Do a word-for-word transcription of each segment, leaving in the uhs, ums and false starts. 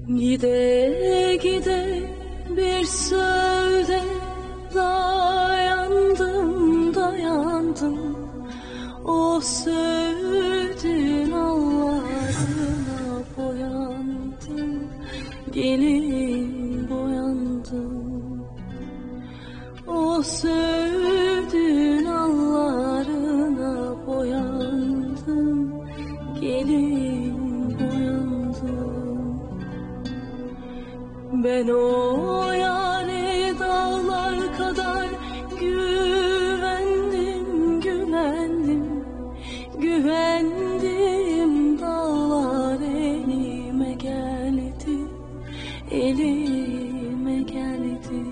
Gide gide bir sözde dayandım dayandım, o sövdün allarına boyandım, gelin boyandım. O sövdün allarına boyandım, gelin boyandım. Ben o yâre dağlar kadar güvendim, güvendim, güvendim. Dağlar elime geldi, elime geldi.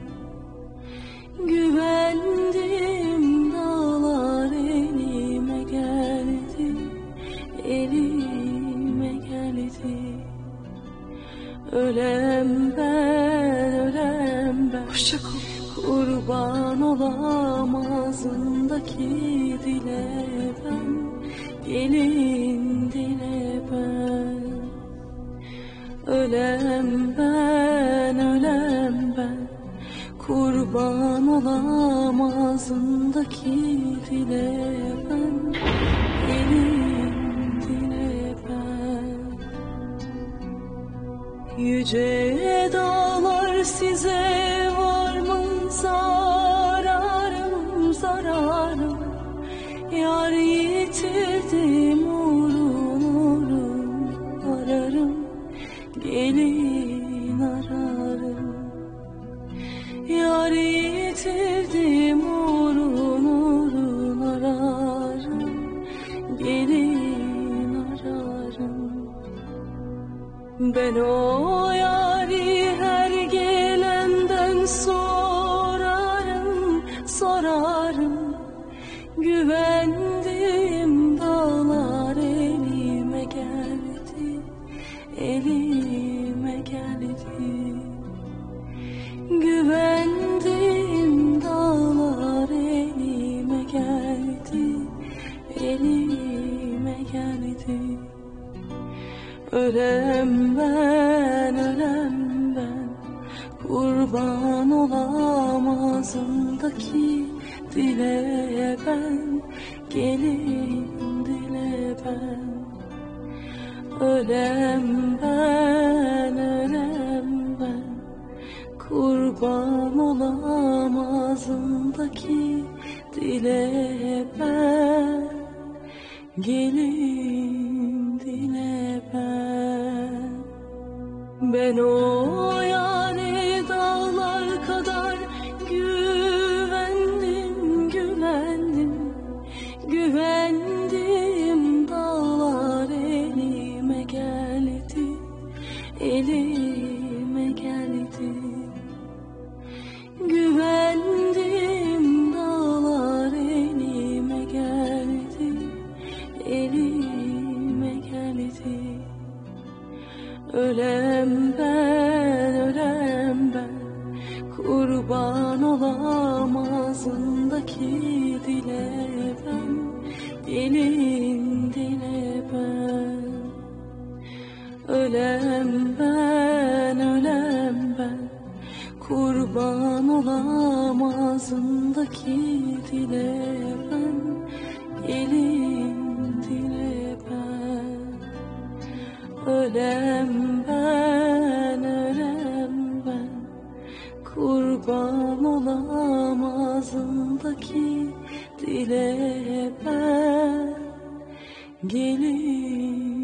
Güvendim, dağlar elime geldi, elime geldi. Ölem ben, ölem ben. Hoşça kal. Kurban olam ağzındaki dile ben, gelin dile ben. Ölem ben, ölem ben. Kurban olam ağzındaki dile ben, gelin dile ben. Yüce dağlar size var mı zararım, zararım? Yar yitirdim, uğrun uğrun ararım, gelin ararım. Yar yitirdim, uğrun uğrun ararım, gelin ararım. Ben o yâri her gelenden sorarım, sorarım. Güvendim, dağlar elime geldi, elime geldi. Güvendim, dağlar elime geldi, elime geldi. Ölem ben, ölem ben. Kurban olam ağzımdaki dile ben, gelin dile ben. Ölem ben, ölem ben. Kurban olam ağzımdaki dile ben, gelin dile ben. Ben o yâre dağlar kadar güvendim, güvendim, güvendim. Dağlar elime geldi, elime geldi. Güvendim, dağlar elime geldi, elime geldi. Ölem ben, ölem ben. Kurban olam ağzındaki dile ben, gelin dile ben. Ölem ben, ölem ben. Kurban olam ağzındaki dile ben, gelin dile ben. Ölem ben, ölem ben. Kurban olam ağzındaki dile ben, gelin